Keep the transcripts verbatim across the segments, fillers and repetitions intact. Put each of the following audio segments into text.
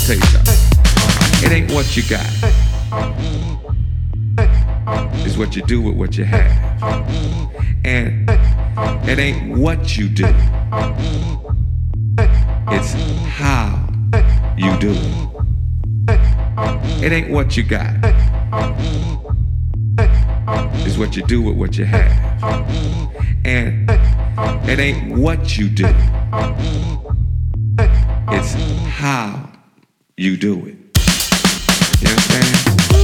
tell you something. It ain't what you got. It's what you do with what you have. And it ain't what you do. It's how you do it. It ain't what you got. It's what you do with what you have. And it ain't what you do. It's how you do it. You understand?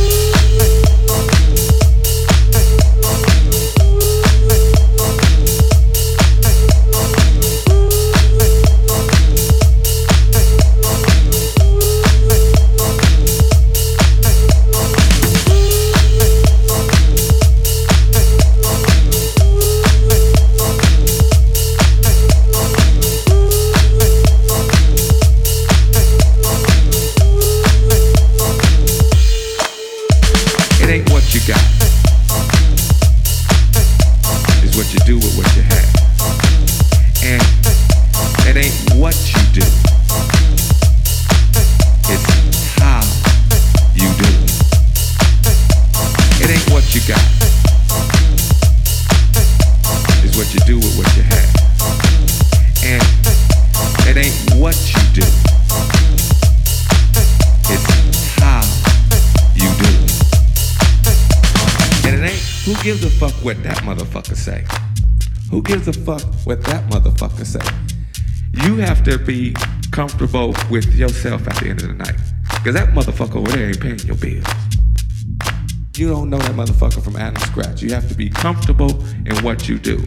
Who gives a fuck what that motherfucker say? Who gives a fuck what that motherfucker say? You have to be comfortable with yourself at the end of the night. Because that motherfucker over there ain't paying your bills. You don't know that motherfucker from Adam Scratch. You have to be comfortable in what you do.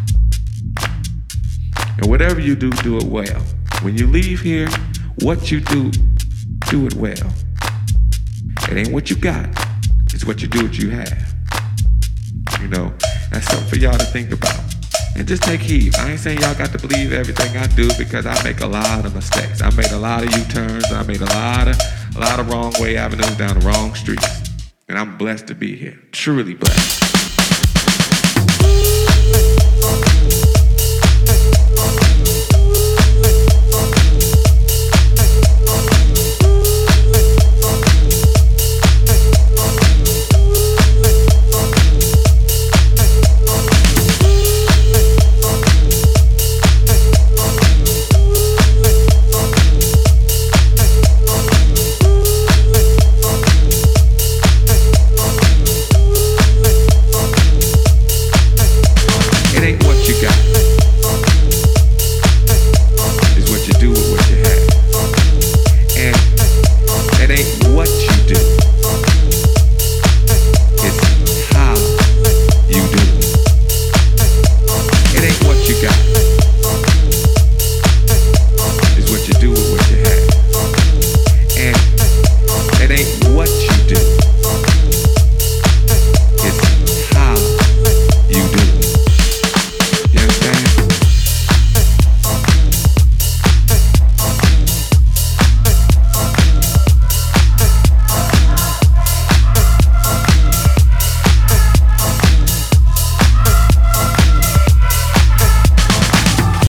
And whatever you do, do it well. When you leave here, what you do, do it well. It ain't what you got. It's what you do, what you have. You know, that's something for y'all to think about. And just take heed. I ain't saying y'all got to believe everything I do, because I make a lot of mistakes. I made a lot of U-turns. I made a lot of a lot of wrong way avenues down the wrong streets. And I'm blessed to be here. Truly blessed.